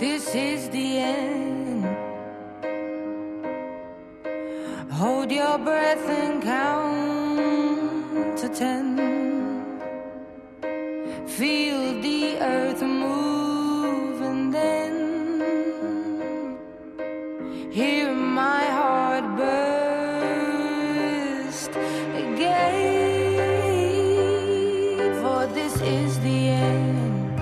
this is the end. Hold your breath and count to 10. Feel the earth move and then hear my heart burst again. For this is the end.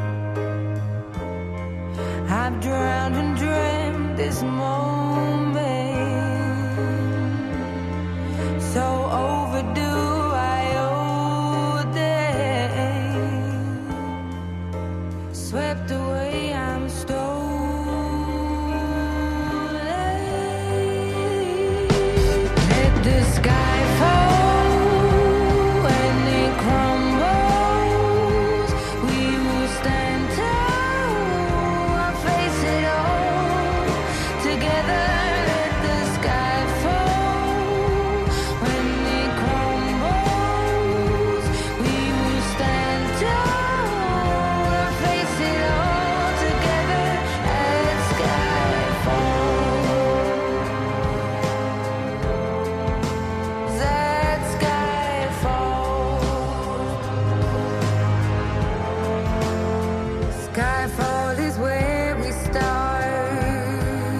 I've drowned and dreamt this moment, so overdue I owe them. Swept away, I'm stolen. Let the sky fall when it crumbles. We will stand tall, I'll face it all together. Let the sky fall when it crumbles. We will stand tall, I'll face it all together. Let sky fall. That sky fall. Skyfall is where we start.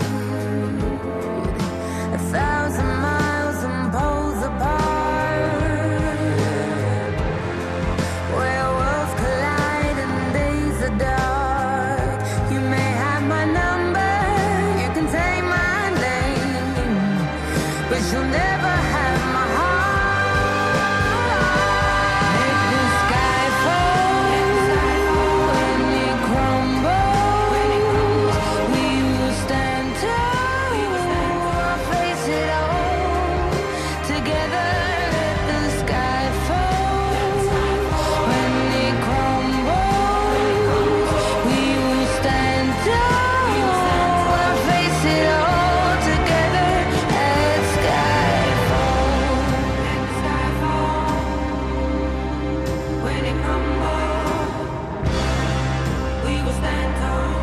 1,000 miles and poles apart, where worlds collide and days are dark. You may have my number, you can take my name, but you'll never have my heart. Let the sky fall when it crumbles. We will stand tall, I'll face it all together. Let the sky fall when it crumbles. We will stand tall, I'll face it all together. Let sky fall. Let sky fall when it crumbles. We will stand tall.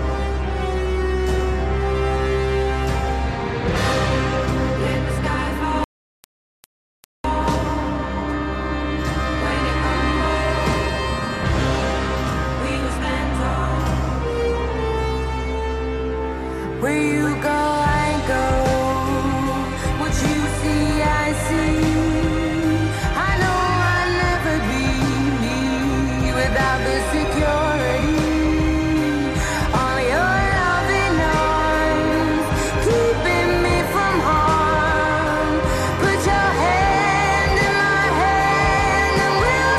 Let the sky fall when it crumbles. We will stand tall. Where you go, I go. What you see, I see. I know I'll never be without the security. All your loving arms keeping me from harm. Put your hand in my hand and we'll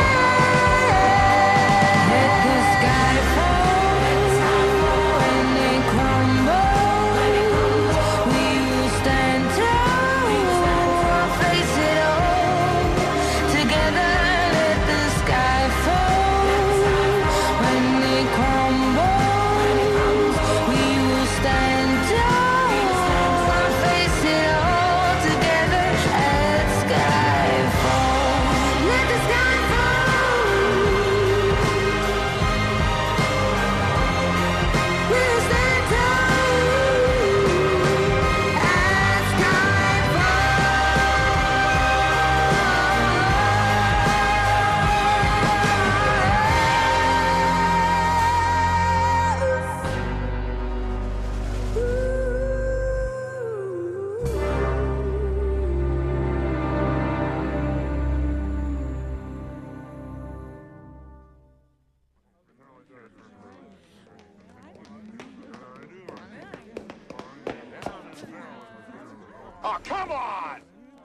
stand. Let the sky fall when it crumbles. We will stand tall, I'll face it all together. Let the sky fall when it crumbles. We will stand tall, I'll face it all together. Let sky fall. Let the sky fall. We'll stand tall. Let sky Oh, come on!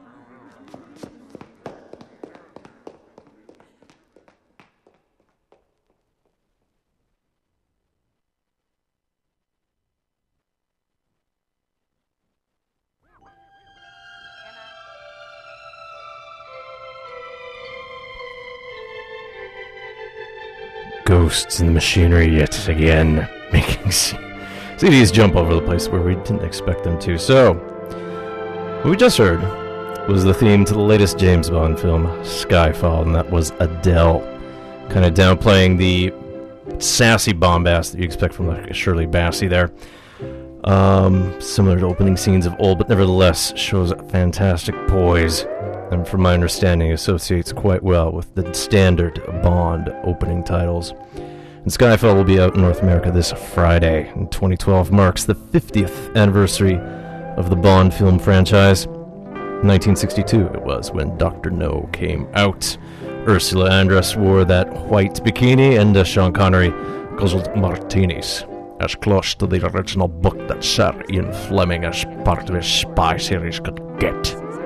Ghosts in the machinery yet again, making CDs jump over the place where we didn't expect them to. So, what we just heard was the theme to the latest James Bond film, Skyfall, and that was Adele, kind of downplaying the sassy bombast that you expect from like Shirley Bassey there. Similar to opening scenes of old, but nevertheless shows fantastic poise, and from my understanding associates quite well with the standard Bond opening titles. And Skyfall will be out in North America this Friday, and 2012 marks the 50th anniversary of the Bond film franchise. 1962 it was when Dr. No came out. Ursula Andress wore that white bikini, and Sean Connery guzzled martinis, as close to the original book that Sir Ian Fleming as part of his spy series could get.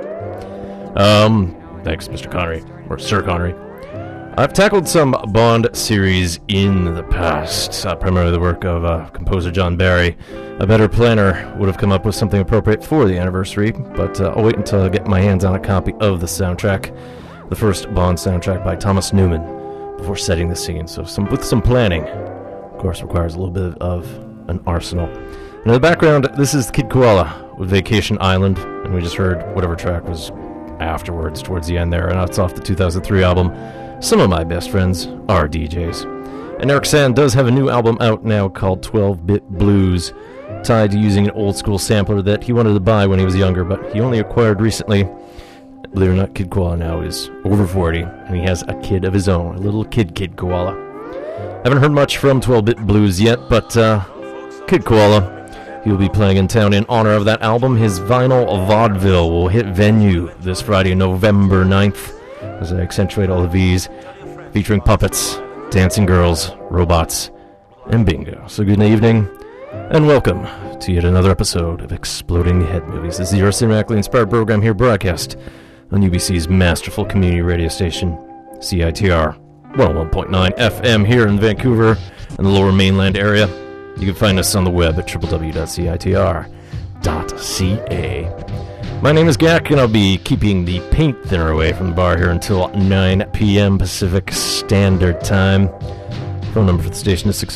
Thanks, Mr. Connery, or Sir Connery. I've tackled some Bond series in the past, primarily the work of composer John Barry. A better planner would have come up with something appropriate for the anniversary, but I'll wait until I get my hands on a copy of the soundtrack, the first Bond soundtrack by Thomas Newman, before setting the scene. So with some planning, of course, requires a little bit of an arsenal. And in the background, this is Kid Koala with Vacation Island, and we just heard whatever track was afterwards, towards the end there, and that's off the 2003 album Some of My Best Friends Are DJs. And Eric Sand does have a new album out now called 12-Bit Blues, tied to using an old-school sampler that he wanted to buy when he was younger, but he only acquired recently. Believe it or not, Kid Koala now is over 40, and he has a kid of his own, a little Kid Koala. Haven't heard much from 12-Bit Blues yet, but Kid Koala, he will be playing in town in honor of that album. His vinyl vaudeville will hit venue this Friday, November 9th, as I accentuate all of these, featuring puppets, dancing girls, robots, and bingo. So good evening, and welcome to yet another episode of Exploding Head Movies. This is your cinematically inspired program here, broadcast on UBC's masterful community radio station, CITR 101.9 FM here in Vancouver and the Lower Mainland area. You can find us on the web at www.citr.ca. My name is Gak, and I'll be keeping the paint thinner away from the bar here until 9 p.m. Pacific Standard Time. Phone number for the station is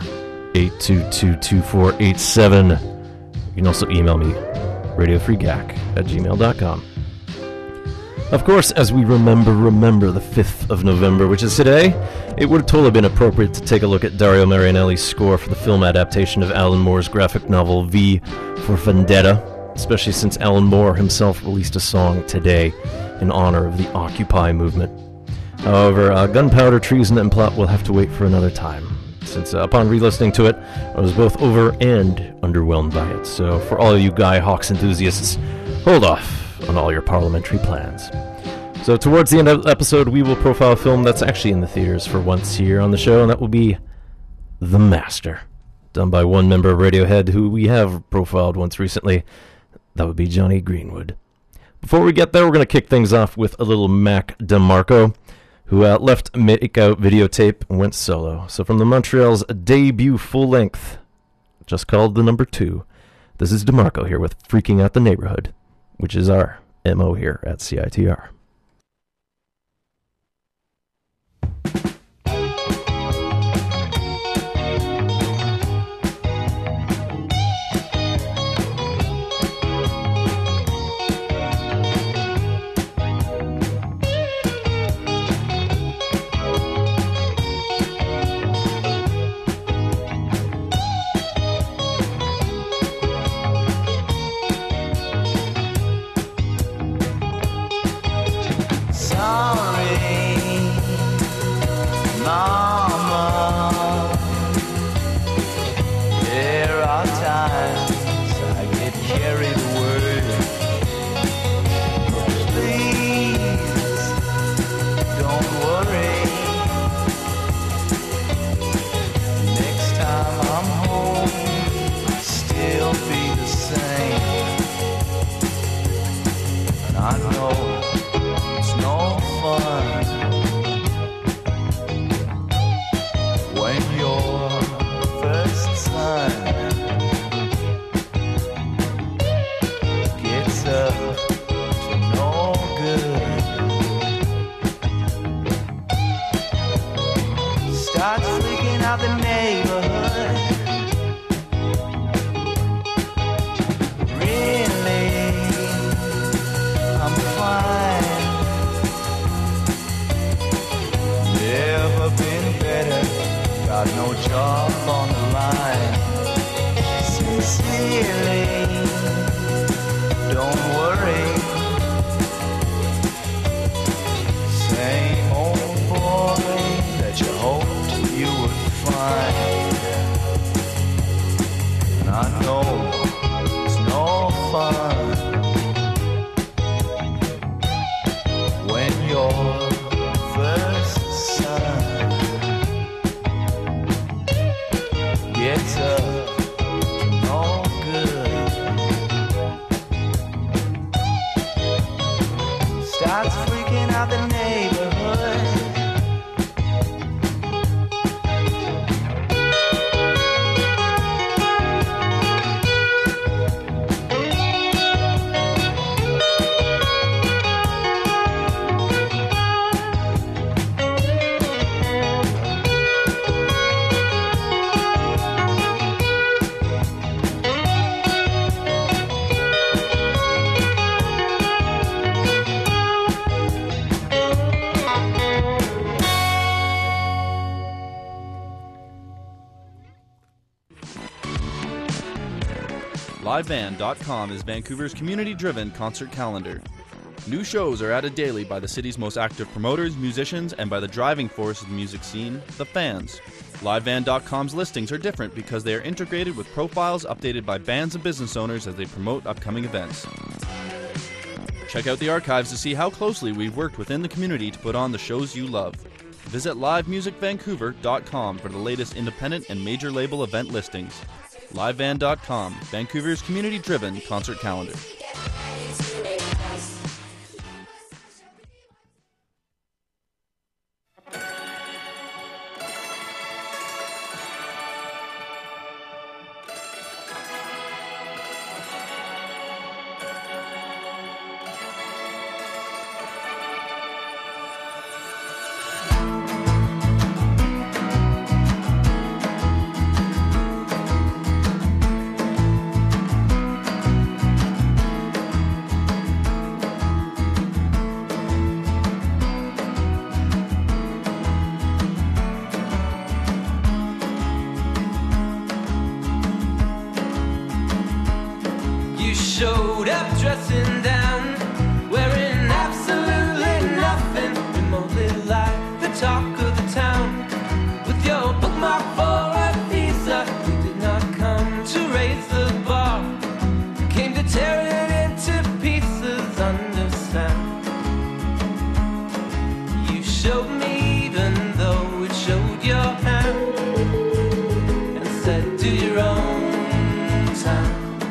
604-822-2487. You can also email me, radiofreegak@gmail.com. Of course, as we remember the 5th of November, which is today, it would have totally been appropriate to take a look at Dario Marianelli's score for the film adaptation of Alan Moore's graphic novel V for Vendetta, especially since Alan Moore himself released a song today in honor of the Occupy movement. However, Gunpowder, Treason, and Plot will have to wait for another time, since upon re-listening to it, I was both over and underwhelmed by it. So for all of you Guy Hawks enthusiasts, hold off on all your parliamentary plans. So towards the end of the episode, we will profile a film that's actually in the theaters for once here on the show, and that will be The Master, done by one member of Radiohead who we have profiled once recently. That would be Johnny Greenwood. Before we get there, we're going to kick things off with a little Mac DeMarco, who left Makeout videotape and went solo. So from the Montreal's debut full-length, just called The Number 2, this is DeMarco here with Freaking Out the Neighborhood, which is our MO here at CITR. healing. Don't worry. Same old boy that you hoped you would find. And I know it's no fun when your first son gets up no good, starts freaking out the neighborhood. LiveBand.com is Vancouver's community-driven concert calendar. New shows are added daily by the city's most active promoters, musicians, and by the driving force of the music scene, the fans. LiveBand.com's listings are different because they are integrated with profiles updated by bands and business owners as they promote upcoming events. Check out the archives to see how closely we've worked within the community to put on the shows you love. Visit livemusicvancouver.com for the latest independent and major label event listings. LiveBand.com, Vancouver's community-driven concert calendar. Showed up dressing down, wearing absolutely nothing, remotely like the talk of the town. With your bookmark for a visa, you did not come to raise the bar, came to tear it into pieces, understand. You showed me even though it showed your hand, and said do your own time.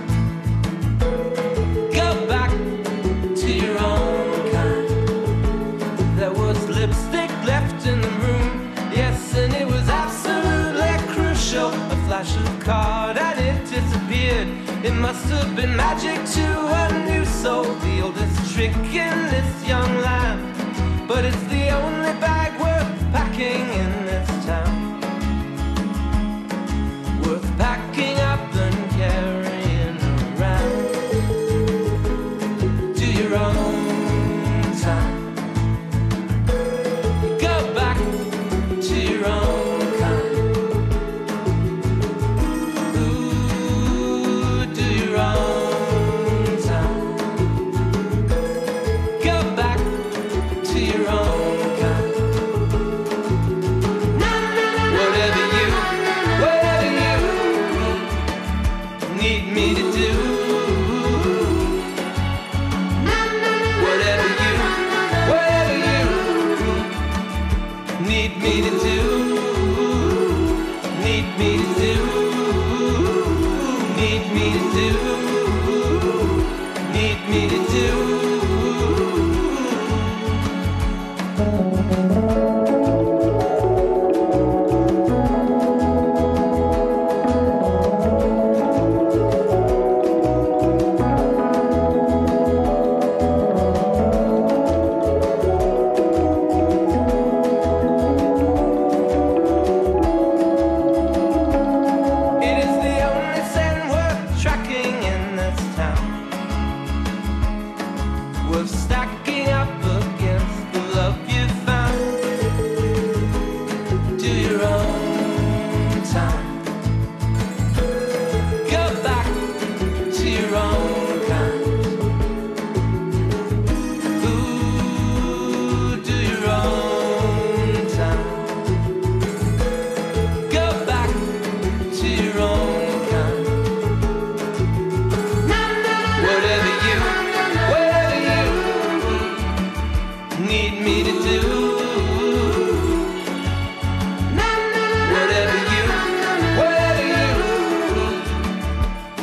In the room, yes, and it was absolutely crucial. A flash of card and it disappeared. It must have been magic to a new soul, the oldest trick in this young land. But it's the only bag worth packing in this town, worth packing up and carrying around. Do your own time.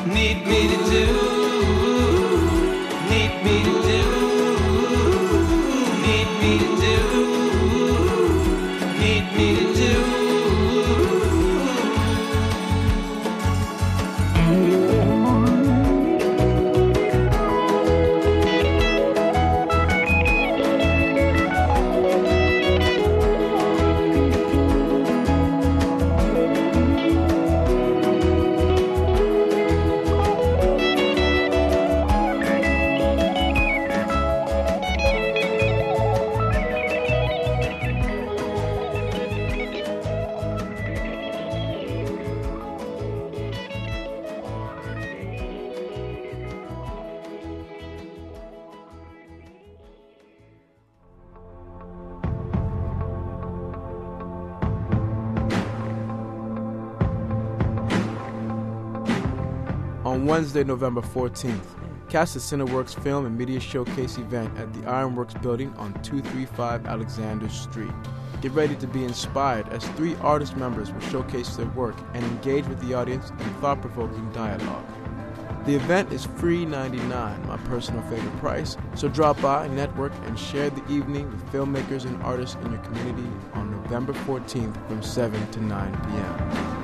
need me to do, need me to do, need me to do, need me to do. On Wednesday, November 14th, catch the Cineworks Film and Media Showcase event at the Ironworks Building on 235 Alexander Street. Get ready to be inspired as 3 artist members will showcase their work and engage with the audience in thought-provoking dialogue. The event is free $99, my personal favorite price, so drop by, network, and share the evening with filmmakers and artists in your community on November 14th from 7 to 9 p.m.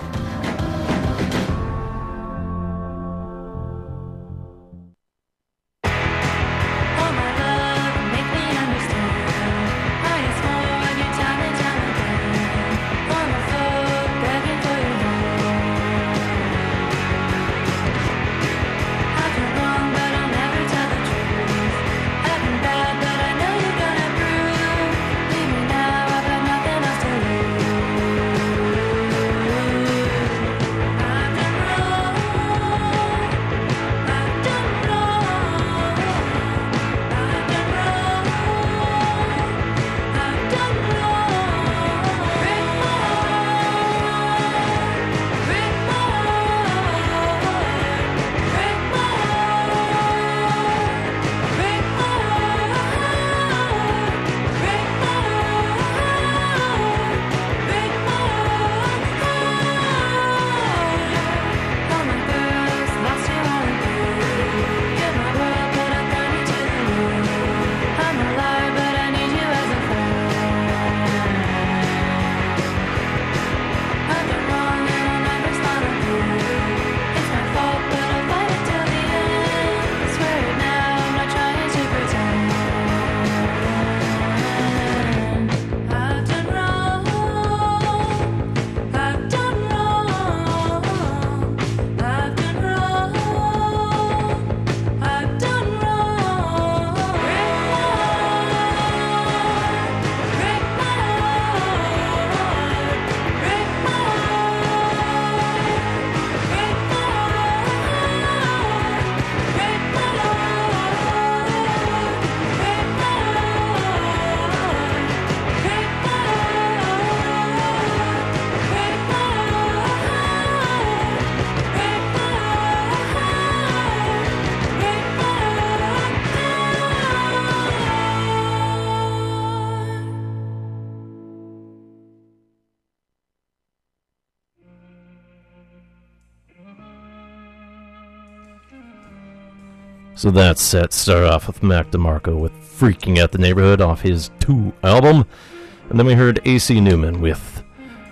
So that set started off with Mac DeMarco with Freaking Out the Neighborhood off his 2 album. And then we heard AC Newman with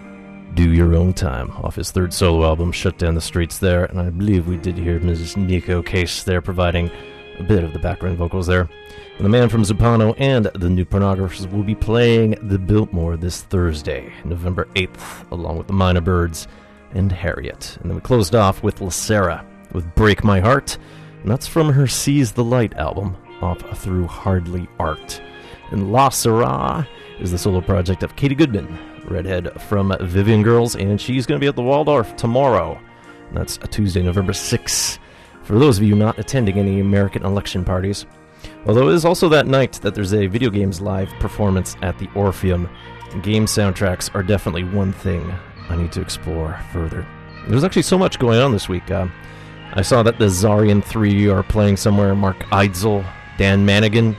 Do Your Own Time off his 3rd solo album, Shut Down the Streets there. And I believe we did hear Mrs. Nico Case there providing a bit of the background vocals there. And the man from Zupano and the New Pornographers will be playing the Biltmore this Thursday, November 8th, along with the Minor Birds and Harriet. And then we closed off with LaSarah with Break My Heart. And that's from her Seize the Light album, off through Hardly Art. And La Syrah is the solo project of Katie Goodman, redhead from Vivian Girls, and she's going to be at the Waldorf tomorrow. And that's Tuesday, November 6th. For those of you not attending any American election parties, although it is also that night that there's a video games live performance at the Orpheum, game soundtracks are definitely one thing I need to explore further. There's actually so much going on this week. I saw that the Zarian 3 are playing somewhere. Mark Eidzel, Dan Manigan,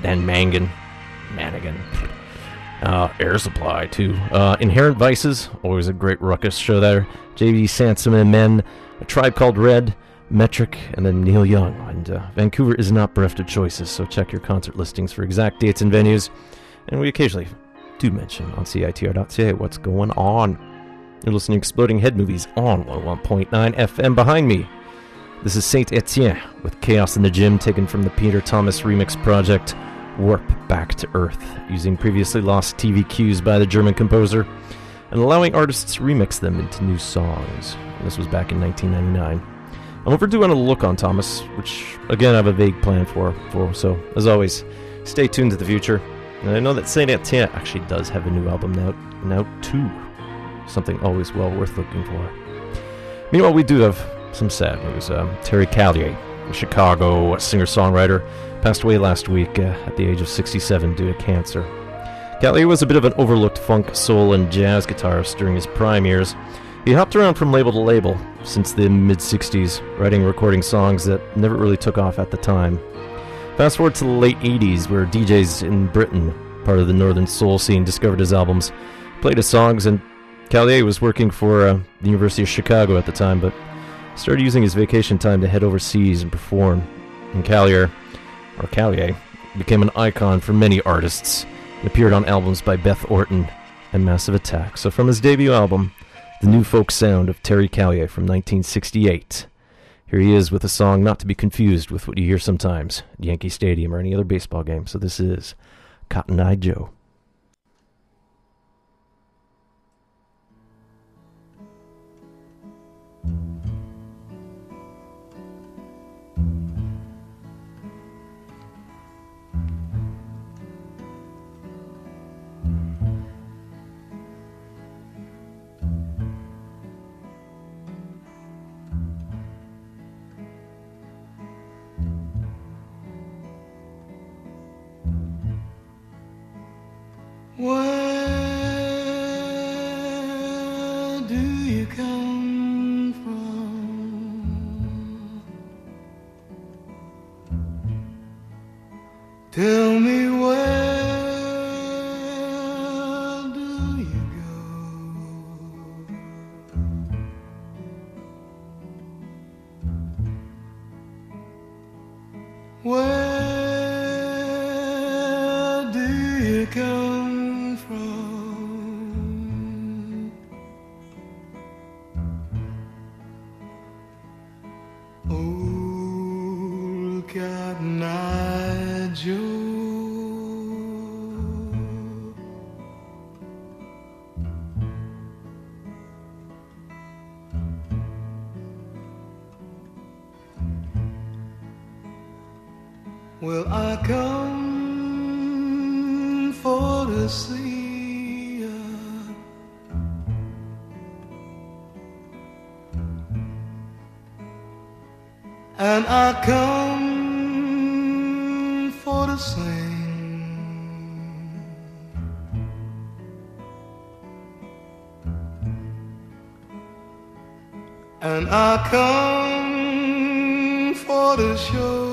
Air Supply, too. Inherent Vices, always a great ruckus show there. J.B. Sansom and Men, A Tribe Called Red, Metric, and then Neil Young. And Vancouver is not bereft of choices, so check your concert listings for exact dates and venues. And we occasionally do mention on CITR.ca what's going on. You're listening to Exploding Head Movies on 101.9 FM. Behind me, this is Saint Etienne with Chaos in the Gym, taken from the Peter Thomas remix project Warp Back to Earth, using previously lost TV cues by the German composer and allowing artists to remix them into new songs. And this was back in 1999. I'm overdue on a look on Thomas, which, again, I have a vague plan for. So, as always, stay tuned to the future. And I know that Saint Etienne actually does have a new album now too. Something always well worth looking for. Meanwhile, we do have some sad news. Terry Callier, a Chicago singer-songwriter, passed away last week at the age of 67 due to cancer. Callier was a bit of an overlooked funk, soul, and jazz guitarist during his prime years. He hopped around from label to label since the mid-60s, writing and recording songs that never really took off at the time. Fast forward to the late 80s, where DJs in Britain, part of the northern soul scene, discovered his albums, played his songs, and Callier was working for the University of Chicago at the time, but started using his vacation time to head overseas and perform. And Callier became an icon for many artists and appeared on albums by Beth Orton and Massive Attack. So from his debut album, The New Folk Sound of Terry Callier from 1968, here he is with a song not to be confused with what you hear sometimes at Yankee Stadium or any other baseball game. So this is Cotton Eye Joe. Where do you come from? Tell me, where do you go? Where do you come from? Old Cotton Eye Joe. Well, I come for to see ya, and I come for to sing, and I come for to show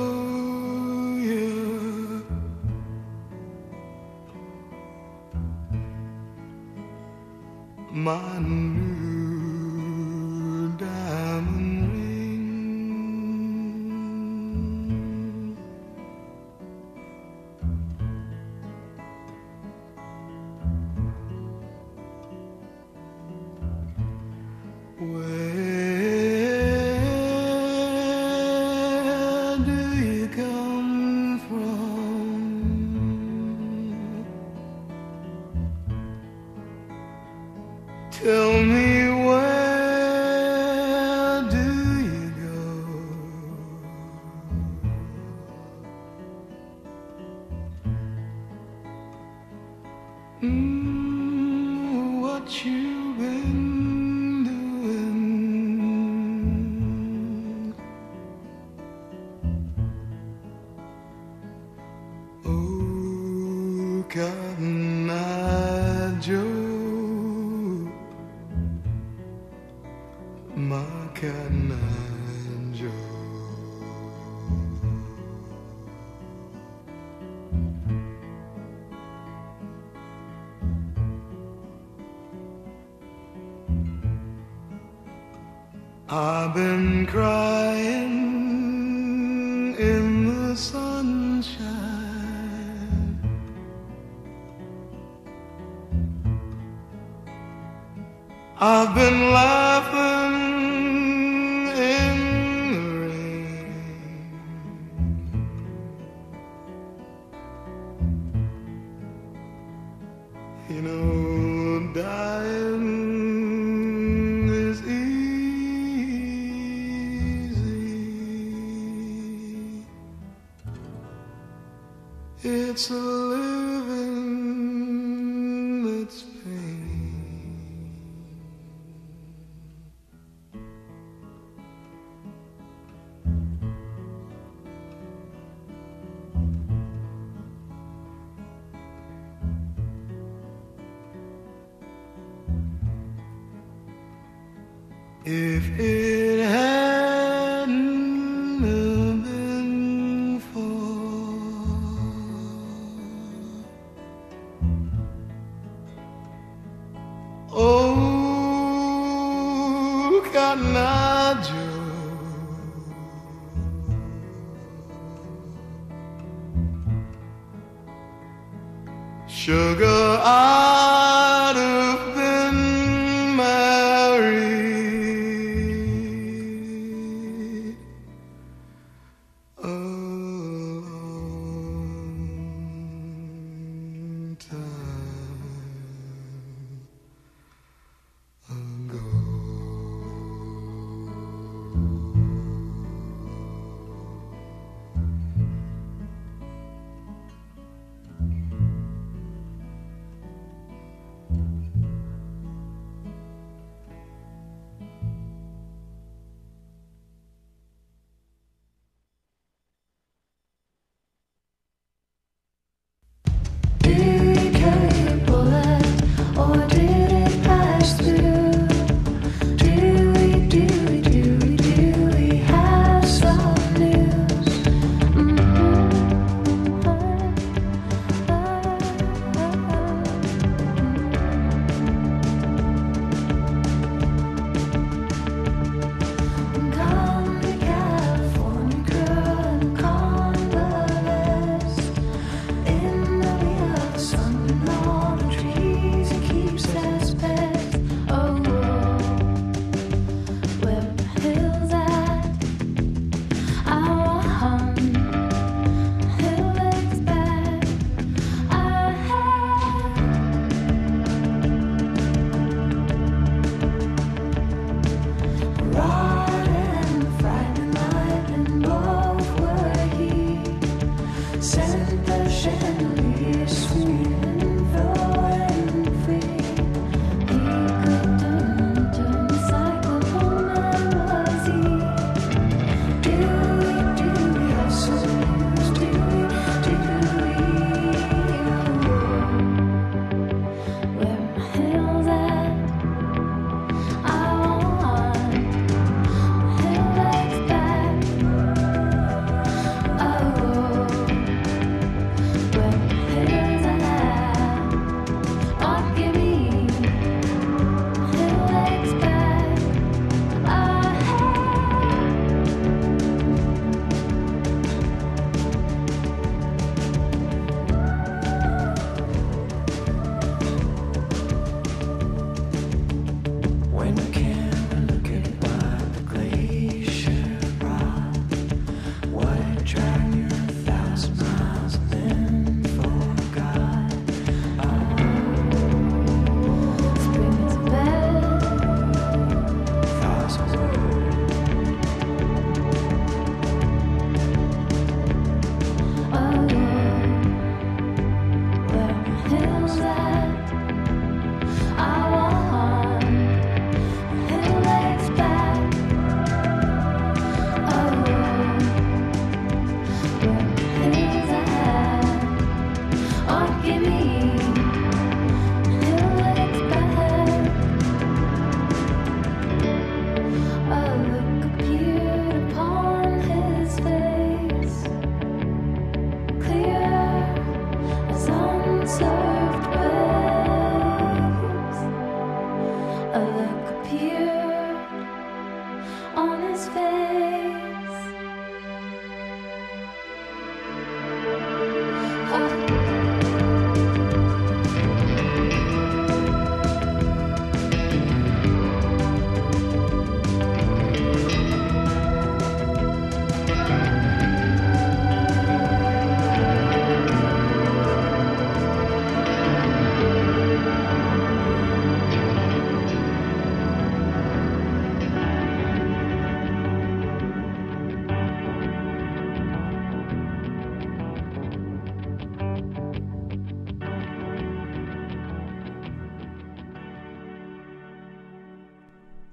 my new diamond ring. Where do you come from? Tell me, where do you go? What you been doing? Oh, Cotton Eye Joe, my Cotton Eye Joe. I've been crying I've been laughing in the rain. You know, dying is easy. It's a living that's pain. If it hadn't been for oh, Cotton Eye Joe, sugar, I'd have been married a long time ago.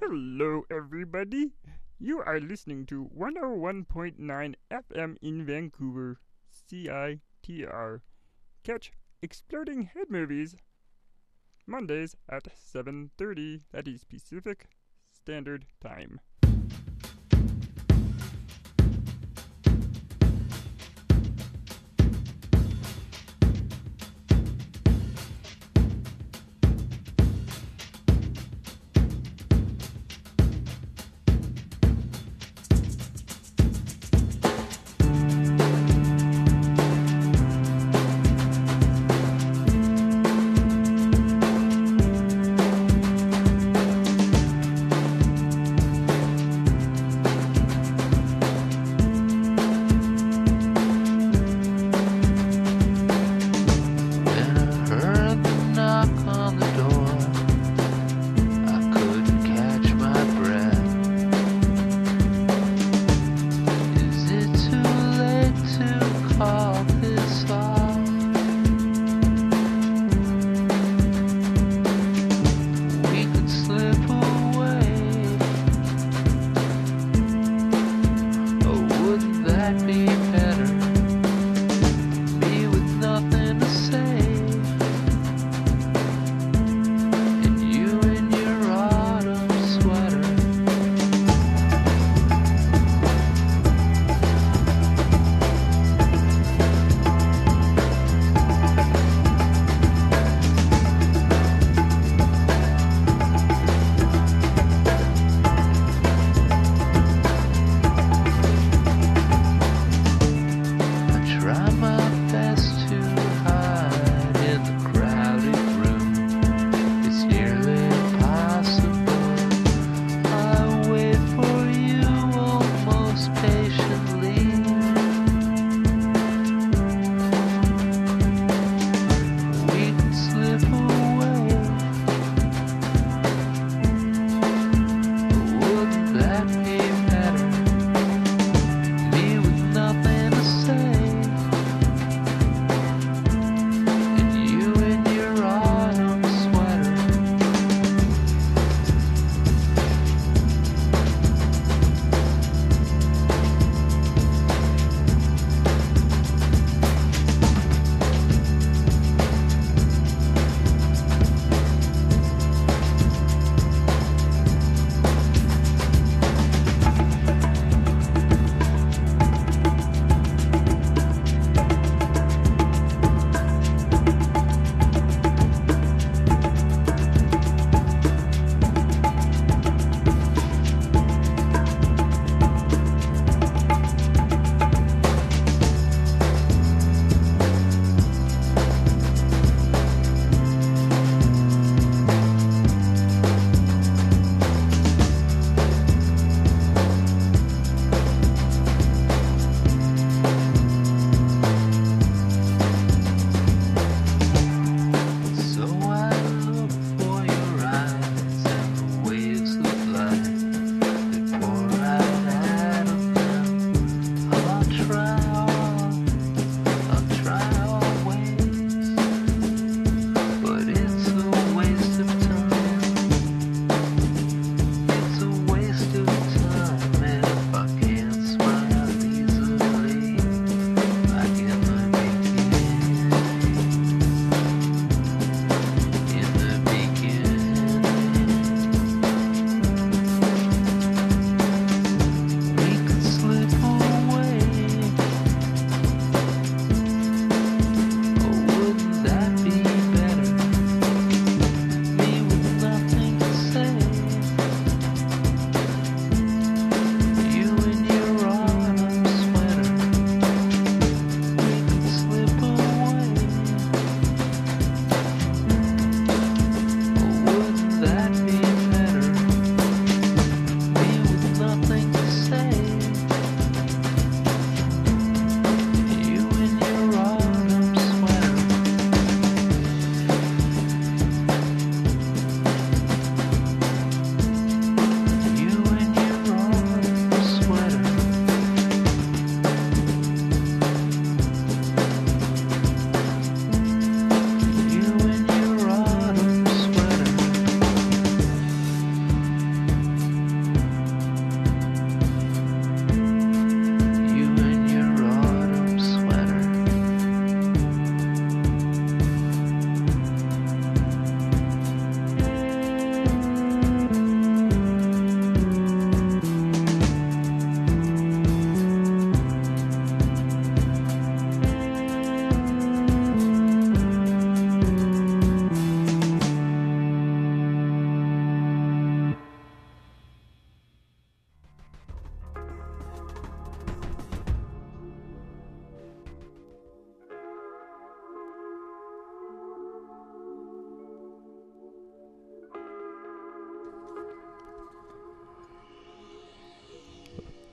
Hello, everybody. You are listening to 101.9 FM in Vancouver, CITR. Catch Exploding Head Movies Mondays at 7:30. That is Pacific Standard Time.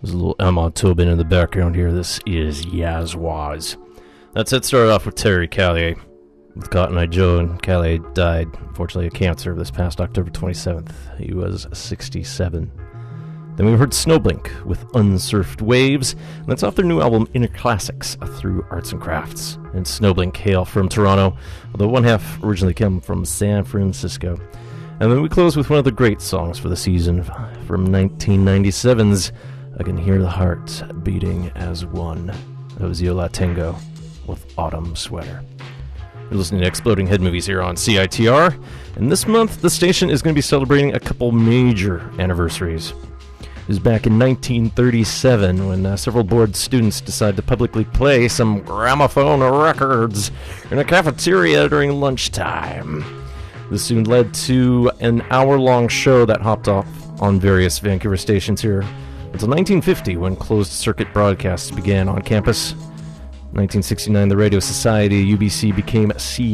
There's a little Emma Tobin in the background here. This is Yazwaz. That's it. Started off with Terry Callier with Cotton Eye Joe, and Callier died, unfortunately, of cancer this past October 27th. He was 67. Then we heard Snowblink with Unsurfed Waves, and that's off their new album Inner Classics through Arts and Crafts. And Snowblink hail from Toronto, although one half originally came from San Francisco. And then we close with one of the great songs for the season from 1997's I Can Hear the Heart Beating as One. That was Yo La Tengo with Autumn Sweater. You're listening to Exploding Head Movies here on CITR, and this month the station is going to be celebrating a couple major anniversaries. It was back in 1937 when several bored students decided to publicly play some gramophone records in a cafeteria during lunchtime. This soon led to an hour-long show that hopped off on various Vancouver stations here until 1950 when closed-circuit broadcasts began on campus. 1969, the Radio Society UBC became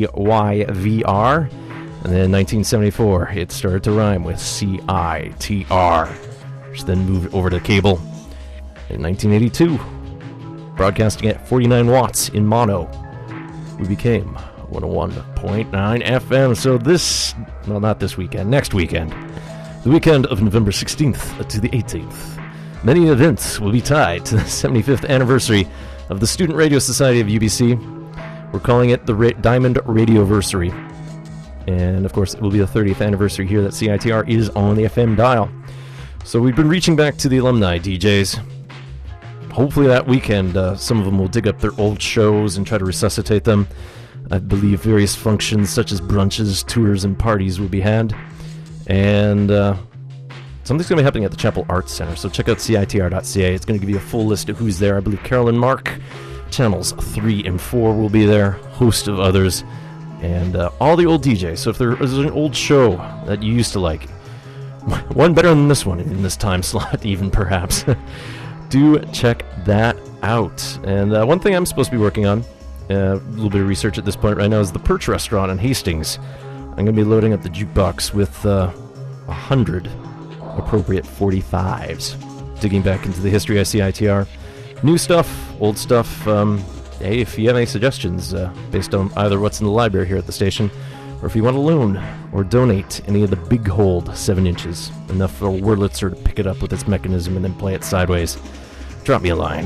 CYVR, and then in 1974, it started to rhyme with CITR, which then moved over to cable. In 1982, broadcasting at 49 watts in mono, we became 101.9 FM. So this, well, not this weekend, next weekend, the weekend of November 16th to the 18th, many events will be tied to the 75th anniversary of the Student Radio Society of UBC. We're calling it the Diamond Radioversary. And of course, it will be the 30th anniversary here that CITR is on the FM dial. So we've been reaching back to the alumni DJs. Hopefully that weekend, some of them will dig up their old shows and try to resuscitate them. I believe various functions such as brunches, tours, and parties will be had. And something's going to be happening at the Chapel Arts Center, so check out CITR.ca. It's going to give you a full list of who's there. I believe Carolyn Mark, Channels 3 and 4 will be there, host of others, and all the old DJs. So if there is an old show that you used to like, one better than this one in this time slot even perhaps, do check that out. And one thing I'm supposed to be working on, a little bit of research at this point right now, is the Perch Restaurant in Hastings. I'm going to be loading up the jukebox with 100 appropriate 45s, digging back into the history of CITR. New stuff, old stuff. Hey, if you have any suggestions based on either what's in the library here at the station, or if you want to loan or donate any of the Big Hold 7 inches, enough for Wurlitzer to pick it up with its mechanism and then play it sideways, drop me a line,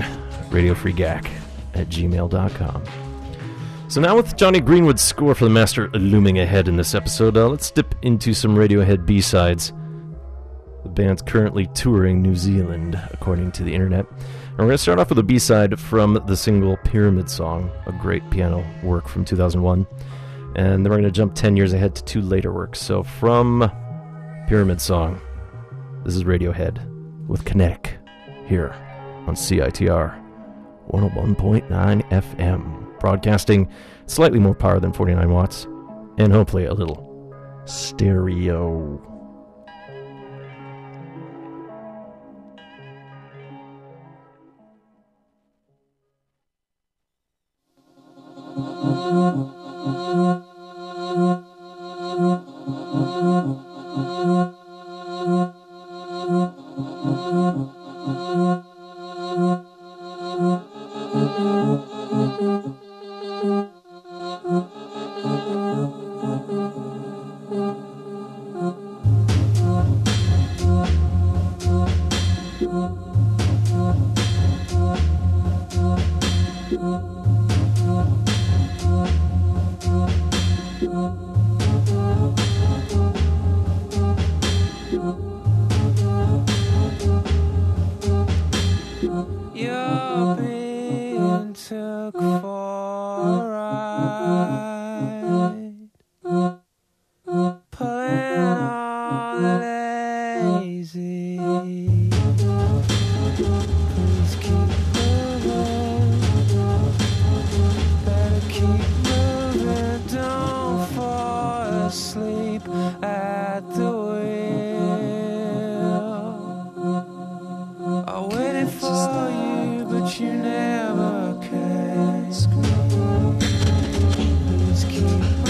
radiofreegak@gmail.com. So now with Johnny Greenwood's score for the Master looming ahead in this episode, let's dip into some Radiohead B-sides. The band's currently touring New Zealand, according to the internet. And we're going to start off with a B-side from the single Pyramid Song, a great piano work from 2001. And then we're going to jump 10 years ahead to 2 later works. So from Pyramid Song, this is Radiohead with Kinetic here on CITR 101.9 FM, broadcasting slightly more power than 49 watts, and hopefully a little stereo. You're being took for a ride, pulling all lazy. Please keep moving, better keep moving, don't fall asleep at the wheel. I waited for you, but you never came. Please keep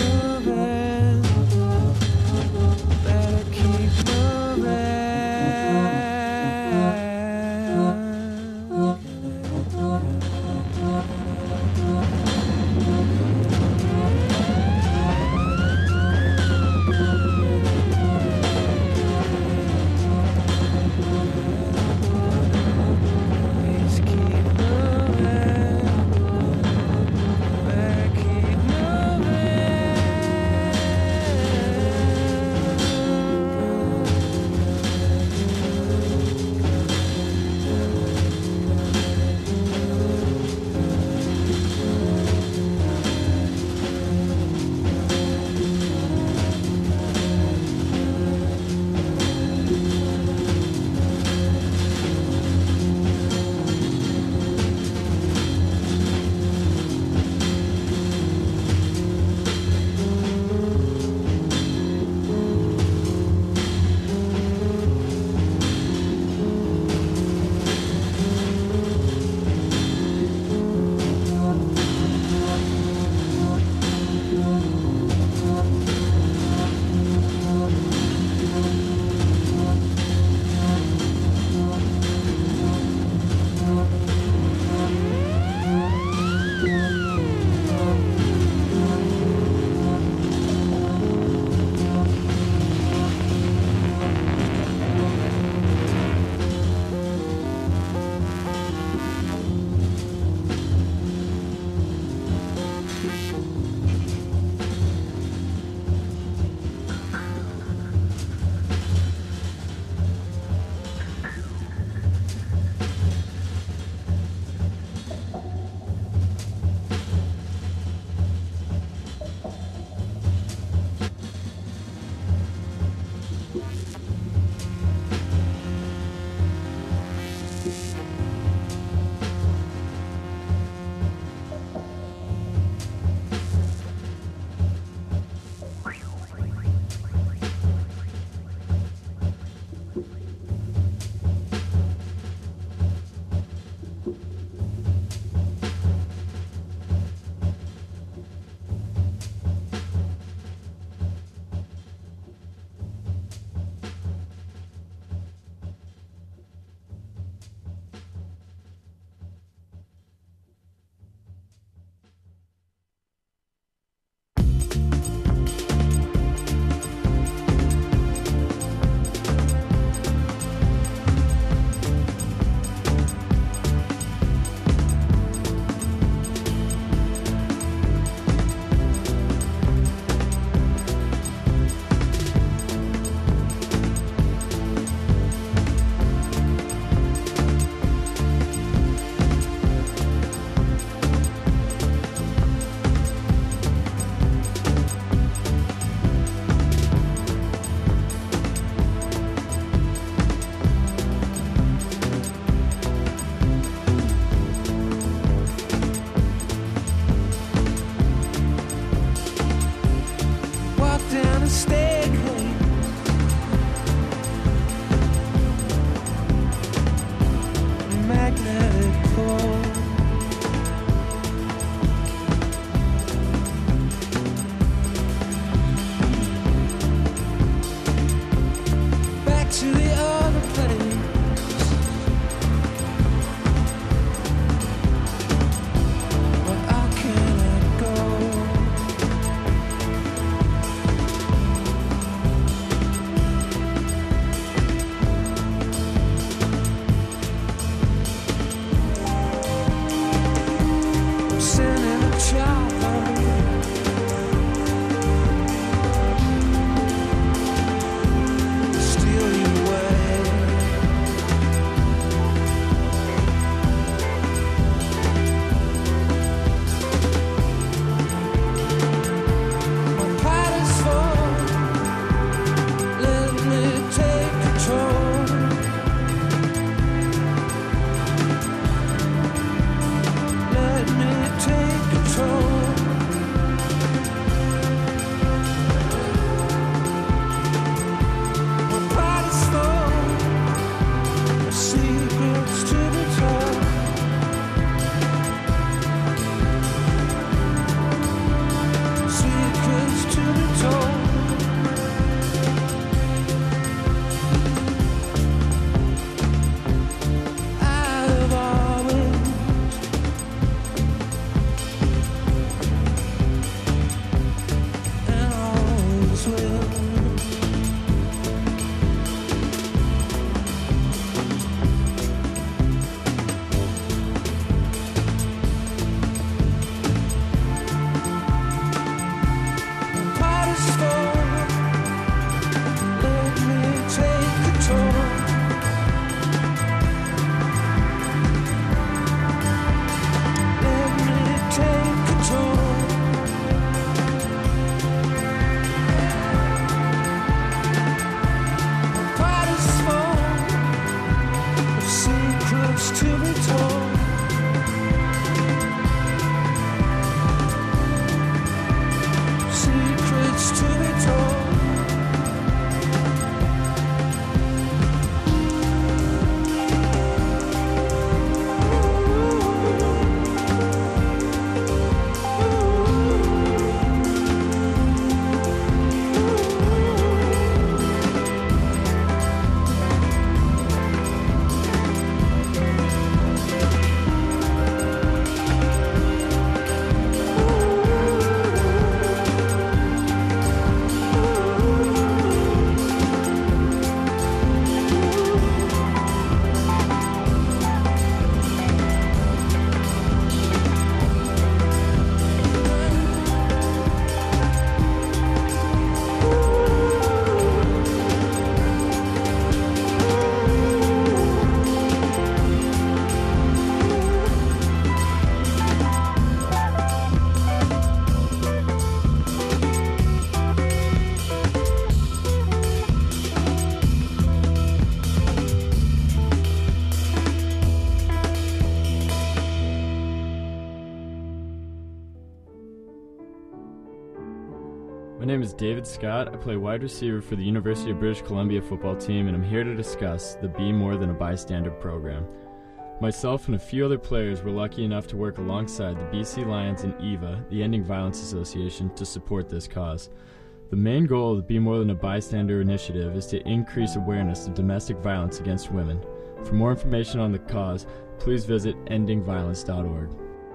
My name is David Scott. I play wide receiver for the University of British Columbia football team, and I'm here to discuss the Be More Than a Bystander program. Myself and a few other players were lucky enough to work alongside the BC Lions and EVA, the Ending Violence Association, to support this cause. The main goal of the Be More Than a Bystander initiative is to increase awareness of domestic violence against women. For more information on the cause, please visit endingviolence.org.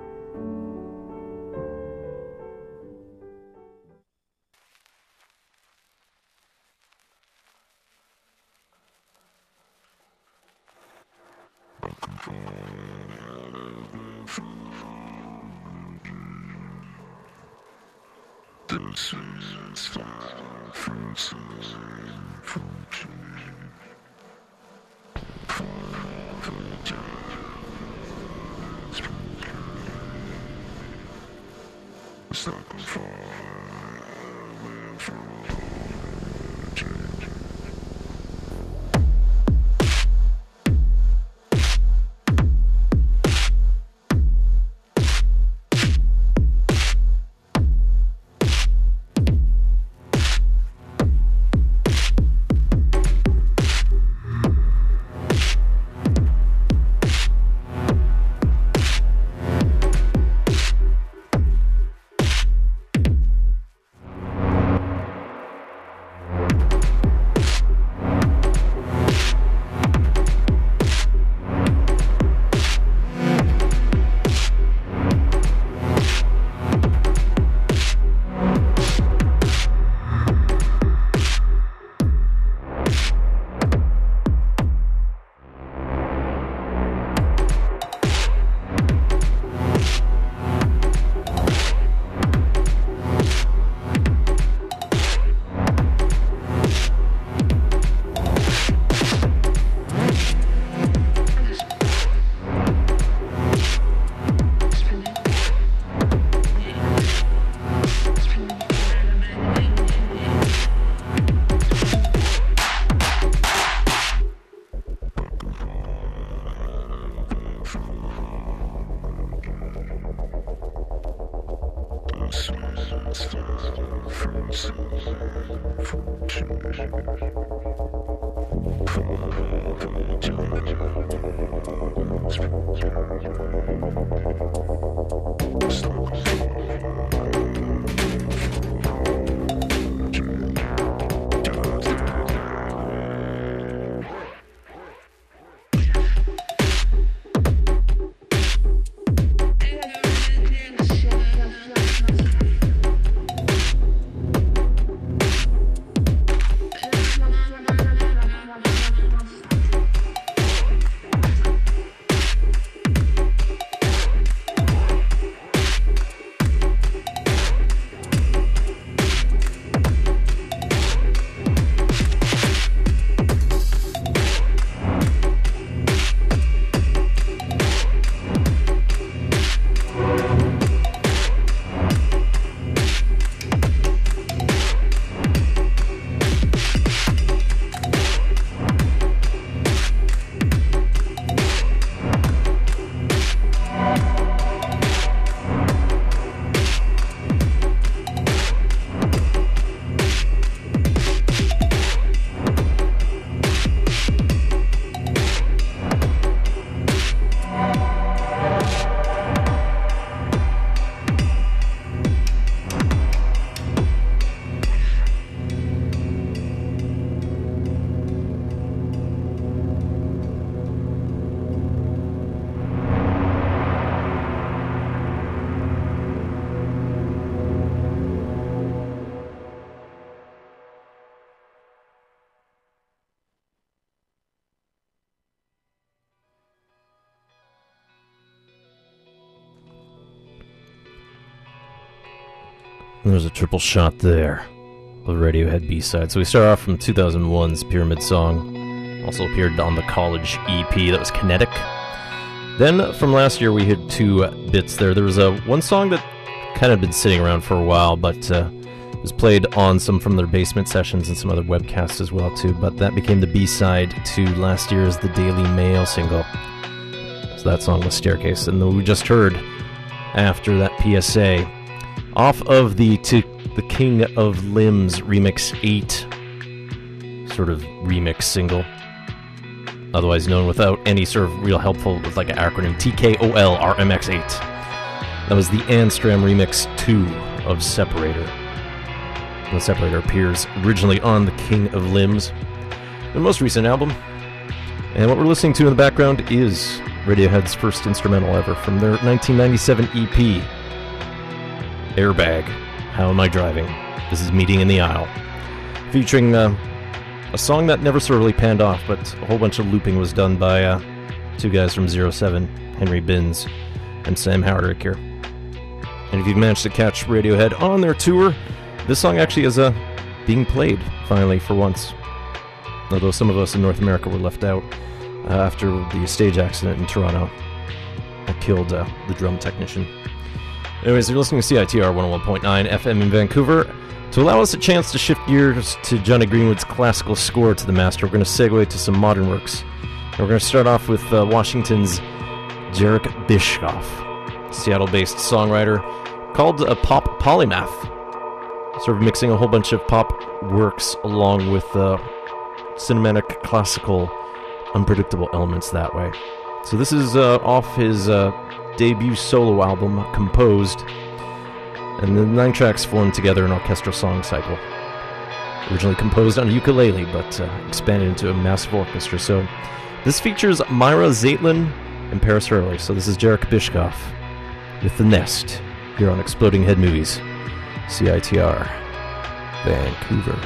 This is far from There's a triple shot there. The Radiohead B-side. So we start off from 2001's Pyramid Song. Also appeared on the College EP. That was Kinetic. Then from last year we had two bits there. There was one song that kind of been sitting around for a while, but was played on some from their basement sessions and some other webcasts as well too. But that became the B-side to last year's The Daily Mail single. So that song was Staircase. And then we just heard after that PSA off of the the King of Limbs Remix 8 sort of remix single, otherwise known without any sort of real helpful with like an acronym, TKOL RMX 8. That was the Anstram Remix 2 of Separator. The Separator appears originally on the King of Limbs, their most recent album. And what we're listening to in the background is Radiohead's first instrumental ever from their 1997 EP, Airbag, How Am I Driving? This is Meeting in the Aisle, featuring a song that never sort of really panned off, but a whole bunch of looping was done by two guys from 07, Henry Binns and Sam Hardrick here. And if you've managed to catch Radiohead on their tour, this song actually is being played, finally, for once. Although some of us in North America were left out after the stage accident in Toronto that killed the drum technician. Anyways, you're listening to CITR 101.9 FM in Vancouver. To allow us a chance to shift gears to Johnny Greenwood's classical score to the master, we're going to segue to some modern works. And we're going to start off with Washington's Jarek Bischoff, Seattle-based songwriter, called a pop polymath, sort of mixing a whole bunch of pop works along with cinematic, classical, unpredictable elements that way. So this is off his debut solo album, Composed, and the 9 tracks formed together an orchestral song cycle. Originally composed on ukulele, but expanded into a massive orchestra. So this features Myra Zeitlin and Paris Hurley. So this is Jarek Bischoff with The Nest here on Exploding Head Movies, CITR, Vancouver.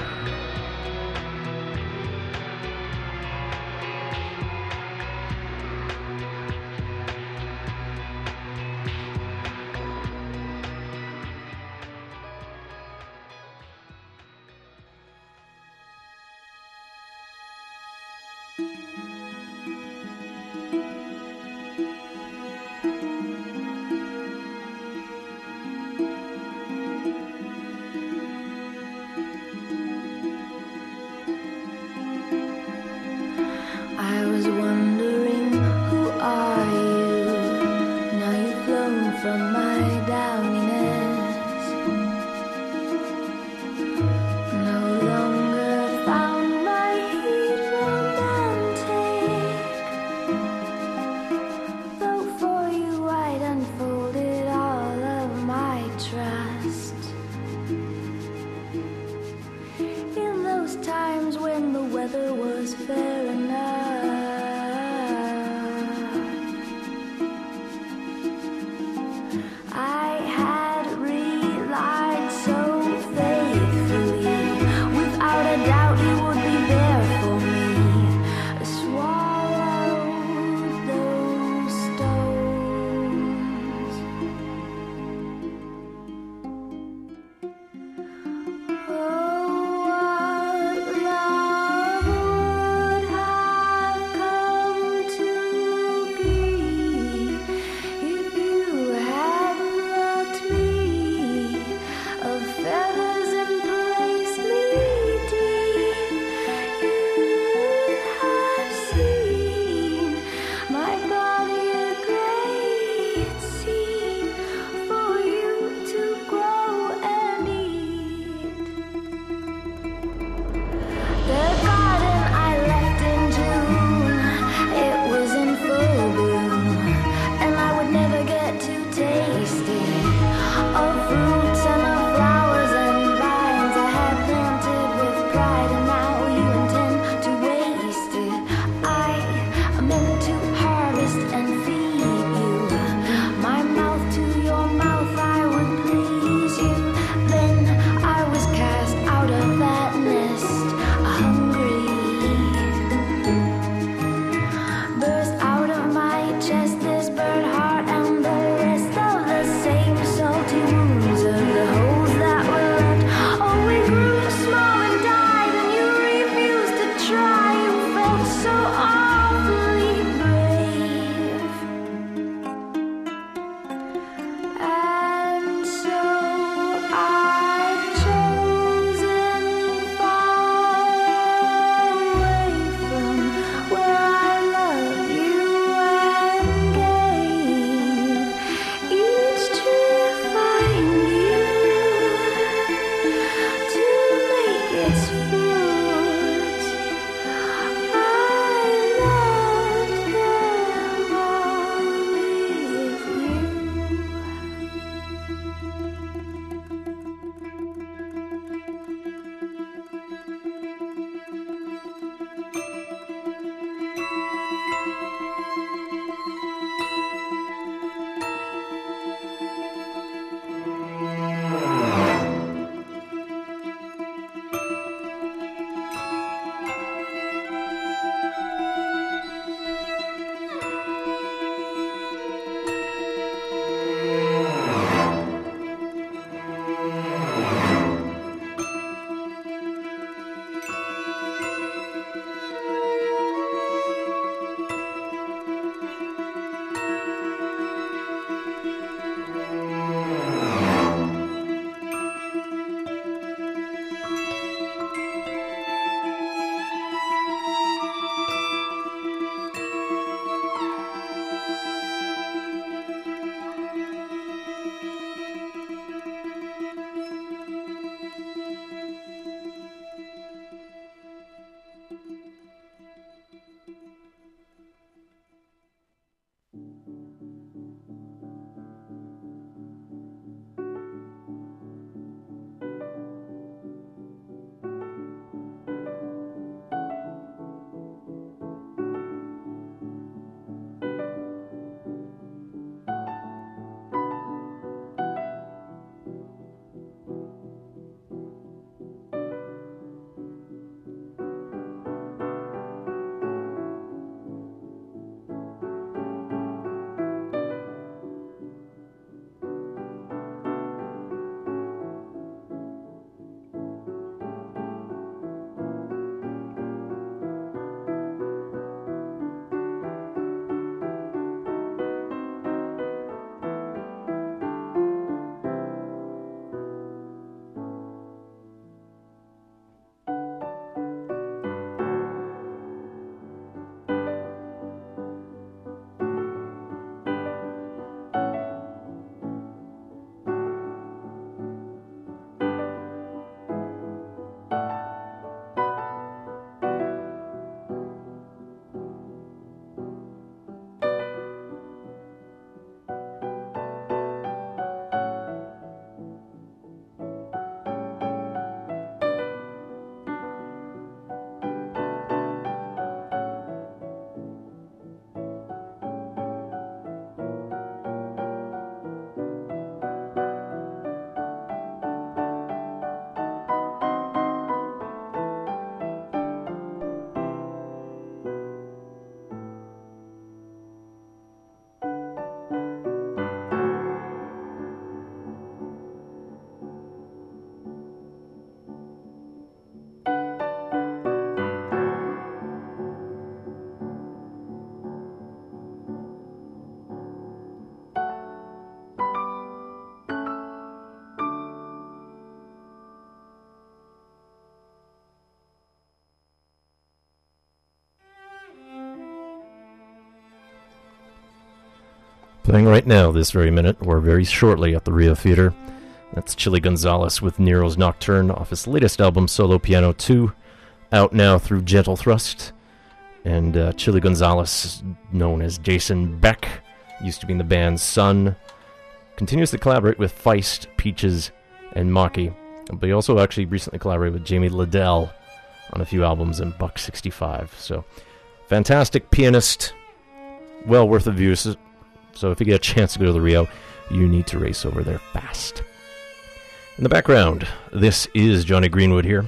Playing right now, this very minute, or very shortly at the Rio Theater. That's Chili Gonzalez with Nero's Nocturne off his latest album, Solo Piano 2, out now through Gentle Thrust. And Chili Gonzalez, known as Jason Beck, used to be in the band's Son, continues to collaborate with Feist, Peaches, and Maki. But he also actually recently collaborated with Jamie Liddell on a few albums in Buck 65. So, fantastic pianist, well worth a view. So if you get a chance to go to the Rio, you need to race over there fast. In the background, this is Johnny Greenwood here.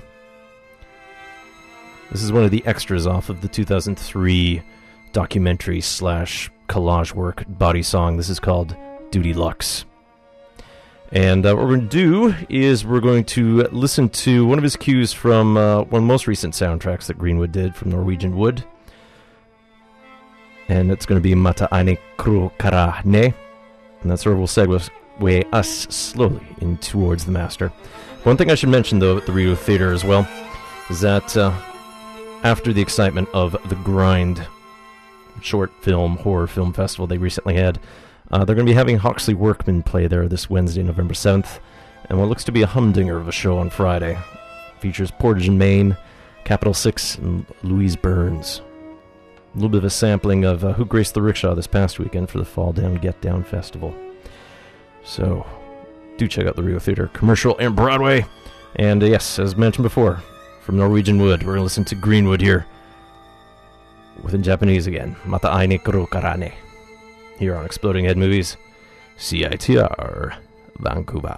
This is one of the extras off of the 2003 documentary / collage work Body Song. This is called Duty Lux. And what we're going to do is we're going to listen to one of his cues from one of the most recent soundtracks that Greenwood did from Norwegian Wood. And it's going to be Mata Aine Kru Kara Ne. And that's where we'll segue us slowly in towards the master. One thing I should mention, though, at the Rio Theater as well, is that after the excitement of the Grind short film, horror film festival they recently had, they're going to be having Hawksley Workman play there this Wednesday, November 7th, and what looks to be a humdinger of a show on Friday. Features Portage and Main, Capital Six, and Louise Burns. A little bit of a sampling of Who Graced the Rickshaw this past weekend for the Fall Down, Get Down Festival. So, do check out the Rio Theater, Commercial and Broadway. And yes, as mentioned before, from Norwegian Wood, we're going to listen to Greenwood here, within Japanese again, Mata Aine Kuru Karane, here on Exploding Head Movies, CITR, Vancouver.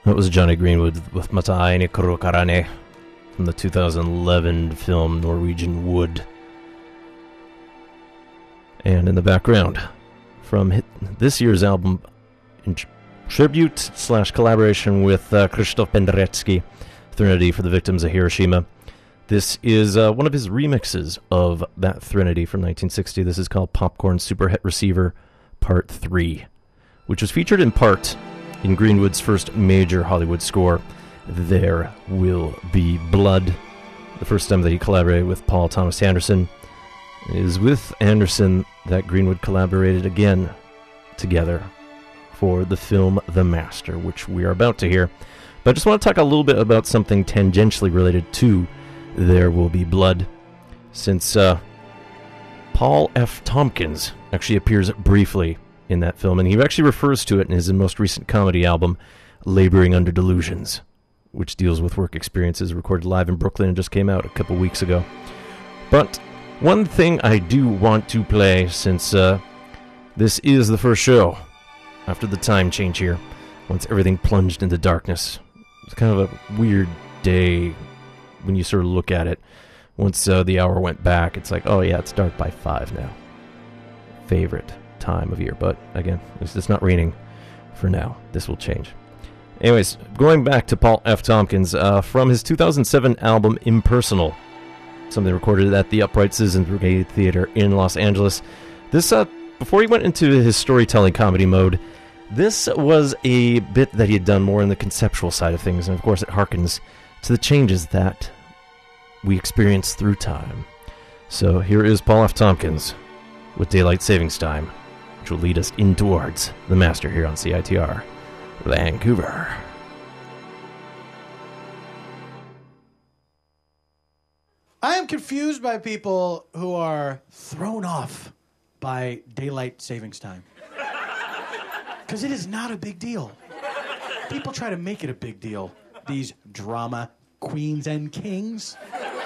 That was Johnny Greenwood with Mata Aini Kurukarane from the 2011 film Norwegian Wood. And in the background, from this year's album, in tribute / collaboration with Krzysztof Penderecki, Threnody for the Victims of Hiroshima. This is one of his remixes of that Threnody from 1960. This is called Popcorn Superhit Receiver Part 3, which was featured in part in Greenwood's first major Hollywood score, There Will Be Blood. The first time that he collaborated with Paul Thomas Anderson. It is with Anderson that Greenwood collaborated again together for the film The Master, which we are about to hear. But I just want to talk a little bit about something tangentially related to There Will Be Blood, since Paul F. Tompkins actually appears briefly in that film, and he actually refers to it in his most recent comedy album, Laboring Under Delusions, which deals with work experiences recorded live in Brooklyn and just came out a couple weeks ago. But one thing I do want to play, since this is the first show after the time change here, once everything plunged into darkness. It's kind of a weird day when you sort of look at it. Once the hour went back, it's like, oh yeah, it's dark by 5 now. Favorite time of year, but again, it's not raining for now. This will change. Anyways, going back to Paul F. Tompkins, from his 2007 album Impersonal, something recorded at the Upright Citizens Brigade Theater in Los Angeles. This, before he went into his storytelling comedy mode, this was a bit that he had done more in the conceptual side of things, and of course it harkens to the changes that we experience through time. So here is Paul F. Tompkins with Daylight Savings Time, which will lead us in towards The Master here on CITR Vancouver. I am confused by people who are thrown off by daylight savings time. Because it is not a big deal. People try to make it a big deal. These drama queens and kings.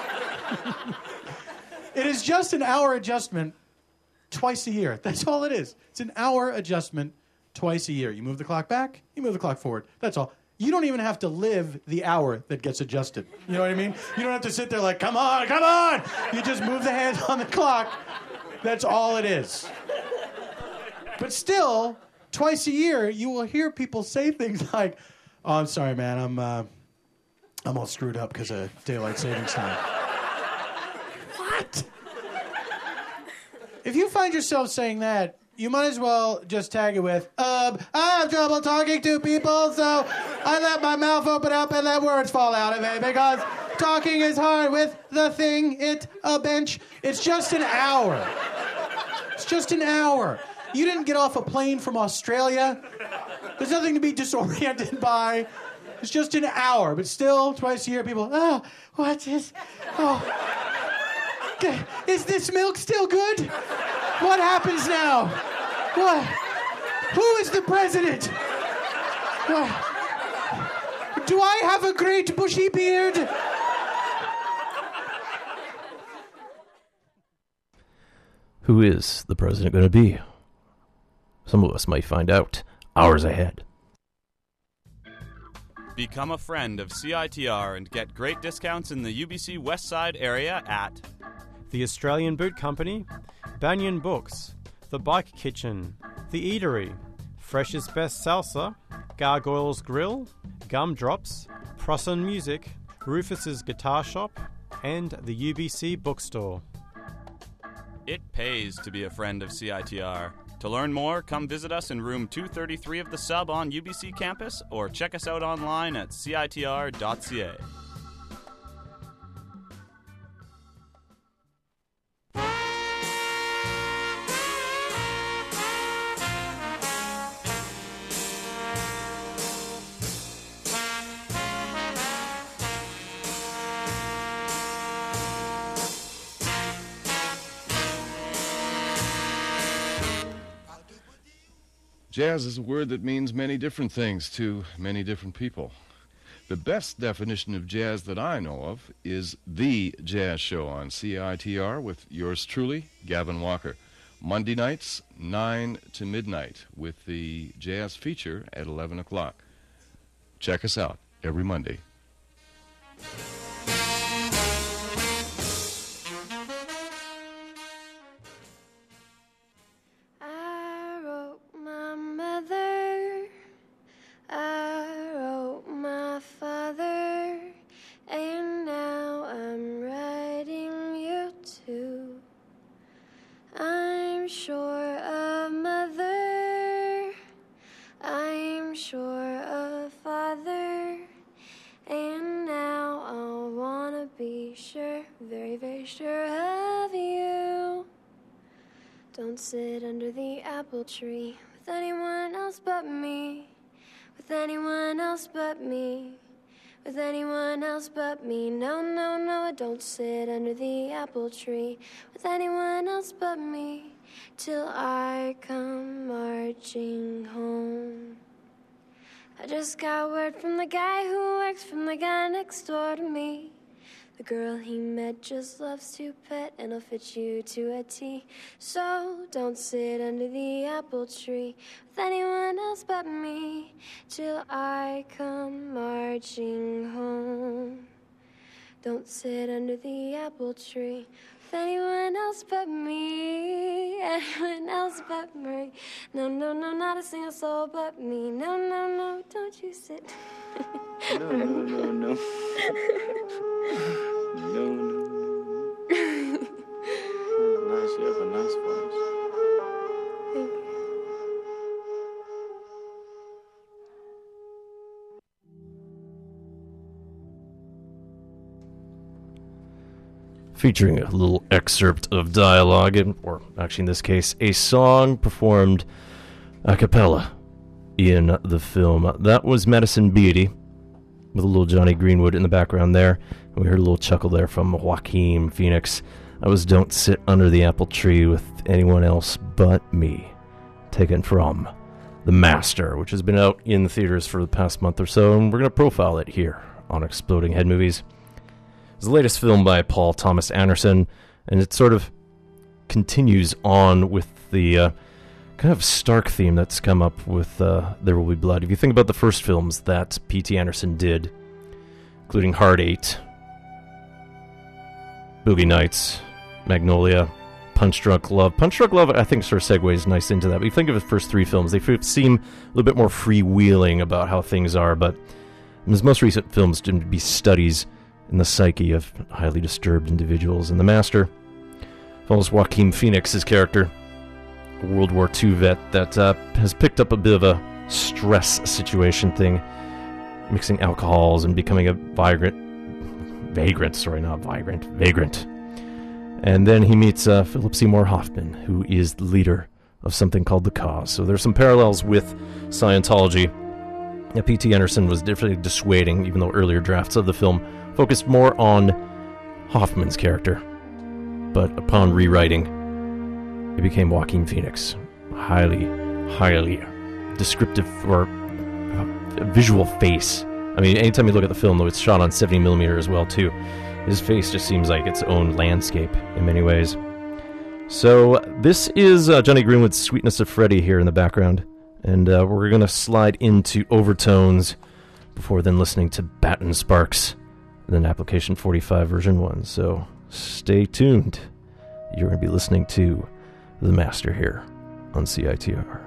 It is just an hour adjustment twice a year. That's all it is. It's an hour adjustment twice a year. You move the clock back, you move the clock forward. That's all. You don't even have to live the hour that gets adjusted. You know what I mean? You don't have to sit there like, come on, come on! You just move the hands on the clock. That's all it is. But still, twice a year, you will hear people say things like, oh, I'm sorry, man, I'm all screwed up because of daylight savings time. What? If you find yourself saying that, you might as well just tag it with, I have trouble talking to people, so I let my mouth open up and let words fall out of it, because talking is hard with the thing, a bench. It's just an hour. It's just an hour. You didn't get off a plane from Australia. There's nothing to be disoriented by. It's just an hour, but still, twice a year, people, oh, what's this? Oh, is this milk still good? What happens now? What? Who is the president? What? Do I have a great bushy beard? Who is the president going to be? Some of us might find out hours ahead. Become a friend of CITR and get great discounts in the UBC West Side area at the Australian Boot Company, Banyan Books, The Bike Kitchen, The Eatery, Fresh's Best Salsa, Gargoyles Grill, Gumdrops, Prosson Music, Rufus's Guitar Shop, and the UBC Bookstore. It pays to be a friend of CITR. To learn more, come visit us in room 233 of the Sub on UBC campus, or check us out online at citr.ca. Jazz is a word that means many different things to many different people. The best definition of jazz that I know of is The Jazz Show on CITR with yours truly, Gavin Walker. Monday nights, 9 to midnight, with the jazz feature at 11 o'clock. Check us out every Monday. I wrote my mother, I wrote my father, and now I'm writing you too. I'm sure of mother, I'm sure of father, and now I wanna be sure, very, very sure of you. Don't sit under the apple tree with anyone else but me, with anyone else but me, with anyone else but me. No, no, no, don't sit under the apple tree with anyone else but me till I come marching home. I just got word from the guy who works from the guy next door to me. The girl he met just loves to pet and will fit you to a T. So don't sit under the apple tree with anyone else but me till I come marching home. Don't sit under the apple tree with anyone else but me, anyone else but me. No, no, no, not a single soul but me. No, no, no, don't you sit. No, no, no, no. No, no, no. Nice, you have a nice voice. Thank you. Featuring a little excerpt of dialogue, or actually in this case, a song performed a cappella in the film. That was Madison Beatty, with a little Johnny Greenwood in the background there. And we heard a little chuckle there from Joaquin Phoenix. That was Don't Sit Under the Apple Tree with Anyone Else But Me, taken from The Master, which has been out in the theaters for the past month or so, and we're going to profile it here on Exploding Head Movies. It's the latest film by Paul Thomas Anderson, and it sort of continues on with the kind of stark theme that's come up with There Will Be Blood. If you think about the first films that P.T. Anderson did, including Hard Eight, Boogie Nights, Magnolia, Punch Drunk Love. Punch Drunk Love, I think, sort of segues nice into that. But you think of the first three films, they seem a little bit more freewheeling about how things are, but his most recent films tend to be studies in the psyche of highly disturbed individuals. And The Master follows Joaquin Phoenix's character, a World War II vet that has picked up a bit of a stress situation thing, mixing alcohols and becoming a vagrant. And then he meets Philip Seymour Hoffman, who is the leader of something called The Cause. So there's some parallels with Scientology. Yeah, P.T. Anderson was definitely dissuading, even though earlier drafts of the film focused more on Hoffman's character. But upon rewriting, it became Joaquin Phoenix. Highly, highly descriptive for a visual face. I mean, anytime you look at the film, though, it's shot on 70mm as well, too. His face just seems like its own landscape in many ways. So this is Johnny Greenwood's Sweetness of Freddy here in the background. And we're going to slide into Overtones before then listening to Baton Sparks and then Application 45 version 1. So stay tuned. You're going to be listening to The Master here on CITR.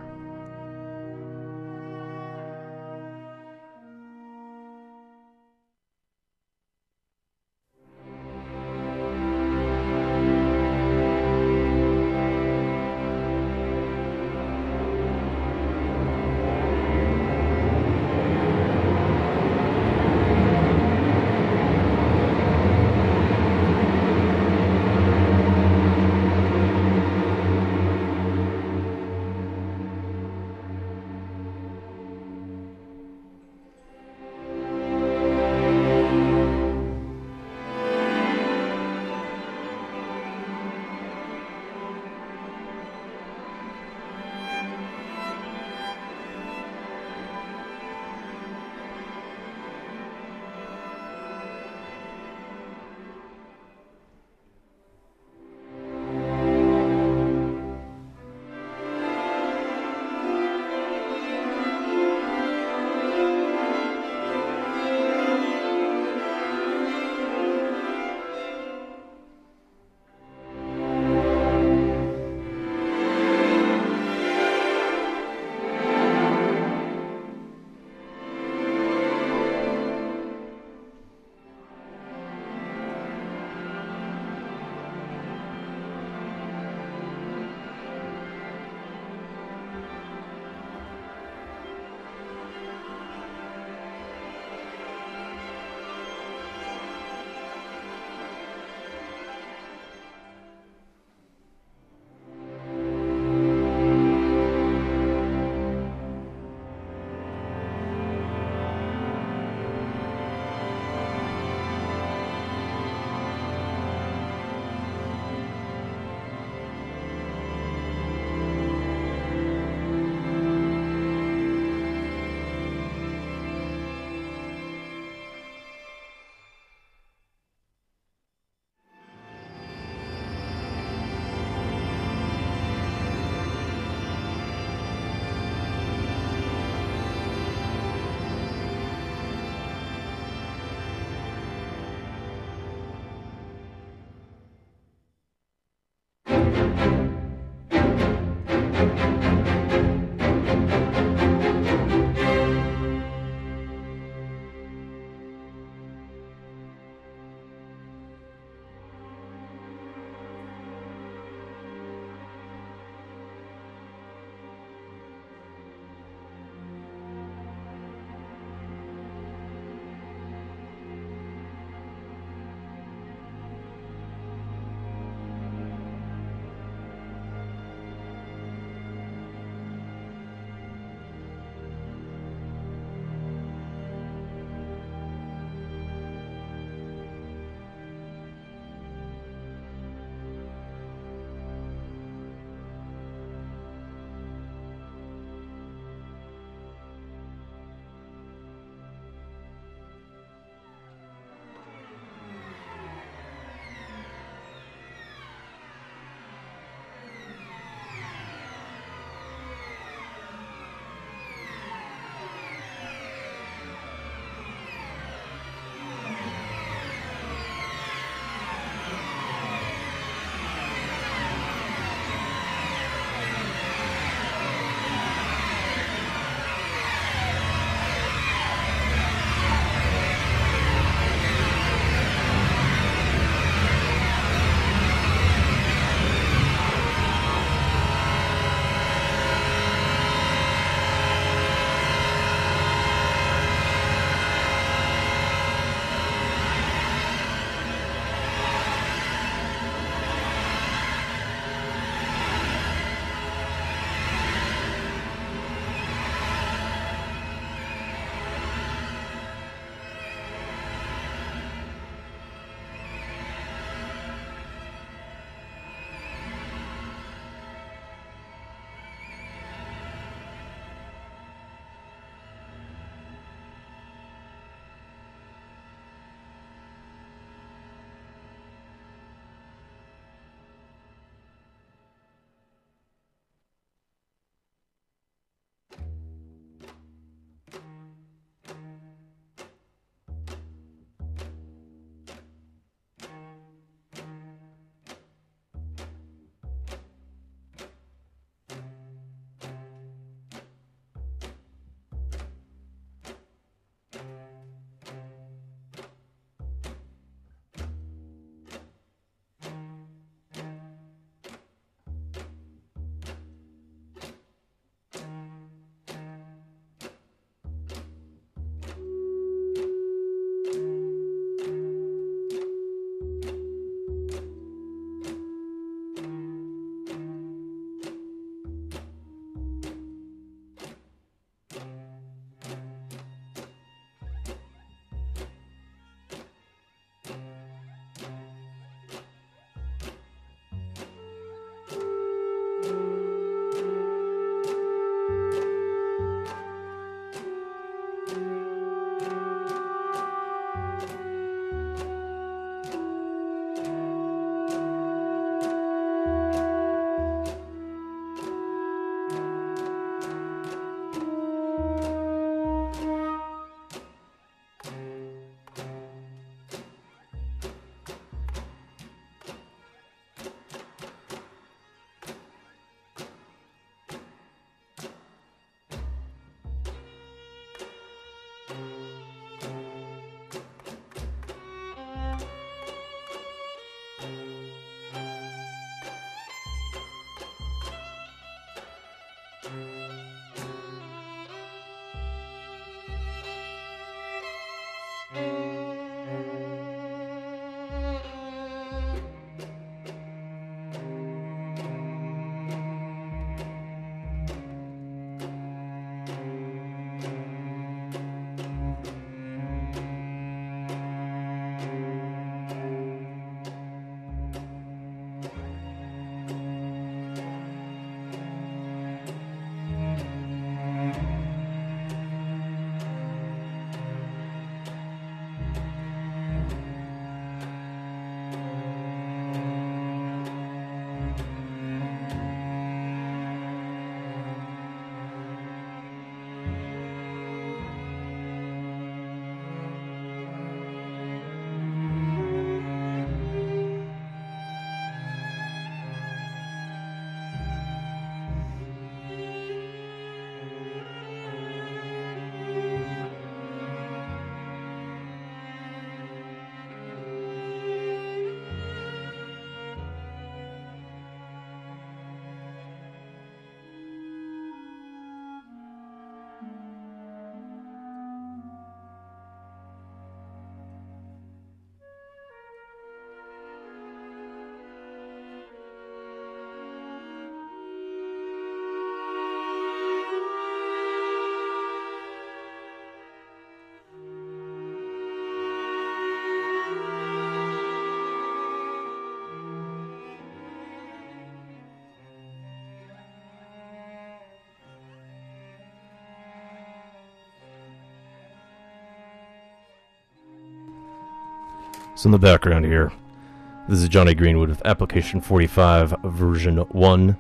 So in the background here, this is Johnny Greenwood with Application 45 version 1,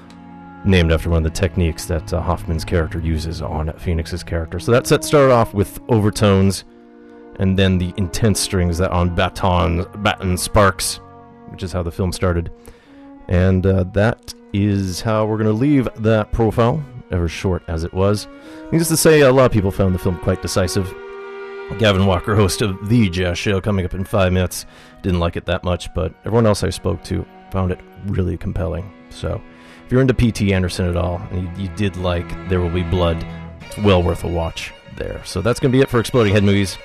named after one of the techniques that Hoffman's character uses on Phoenix's character. So that set started off with overtones, and then the intense strings that on baton sparks, which is how the film started. And that is how we're going to leave that profile, ever short as it was. Needless to say, a lot of people found the film quite decisive. Gavin Walker, host of The Jazz Show, coming up in 5 minutes, didn't like it that much, but everyone else I spoke to found it really compelling. So if you're into P.T. Anderson at all, and you did like There Will Be Blood, it's well worth a watch there. So that's going to be it for Exploding Head Movies.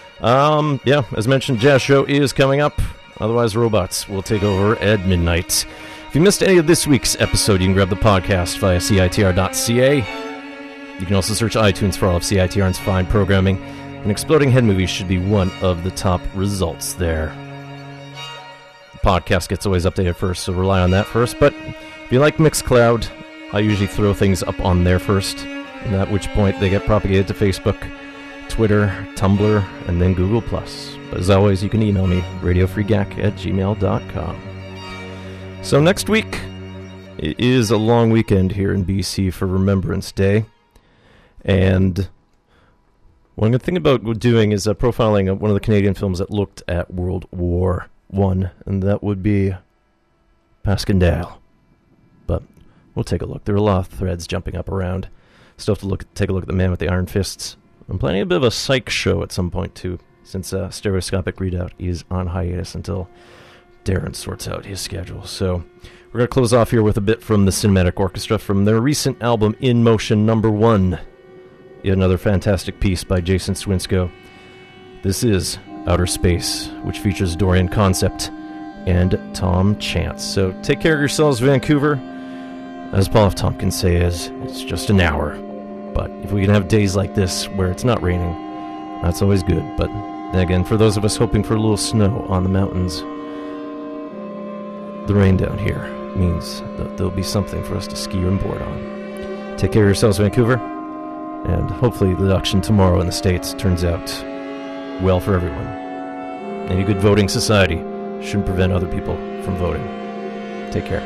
Yeah, as mentioned, Jazz Show is coming up. Otherwise, robots will take over at midnight. If you missed any of this week's episode, you can grab the podcast via CITR.ca. You can also search iTunes for all of CITR's fine programming, and Exploding Head Movies should be one of the top results there. The podcast gets always updated first, so rely on that first. But if you like Mixcloud, I usually throw things up on there first, and at which point they get propagated to Facebook, Twitter, Tumblr, and then Google+. But as always, you can email me, radiofreegack@gmail.com. So next week, it is a long weekend here in BC for Remembrance Day, and what I'm going to think about doing is profiling one of the Canadian films that looked at World War I, and that would be Passchendaele. But we'll take a look. There are a lot of threads jumping up around. Still have to take a look at The Man with the Iron Fists. I'm planning a bit of a psych show at some point, too, since Stereoscopic Redoubt is on hiatus until Darren sorts out his schedule. So we're going to close off here with a bit from the Cinematic Orchestra from their recent album In Motion #1. Yet another fantastic piece by Jason Swinsko. This is Outer Space, which features Dorian Concept and Tom Chance. So take care of yourselves, Vancouver. As Paul F. Tompkins says, it's just an hour. But if we can have days like this where it's not raining, that's always good. But then again, for those of us hoping for a little snow on the mountains, the rain down here means that there'll be something for us to ski and board on. Take care of yourselves, Vancouver. And hopefully the election tomorrow in the States turns out well for everyone. Any good voting society shouldn't prevent other people from voting. Take care.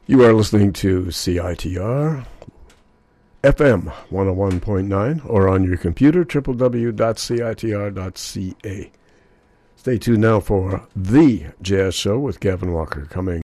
You are listening to CITR FM 101.9 or on your computer, www.citr.ca. Stay tuned now for The Jazz Show with Gavin Walker coming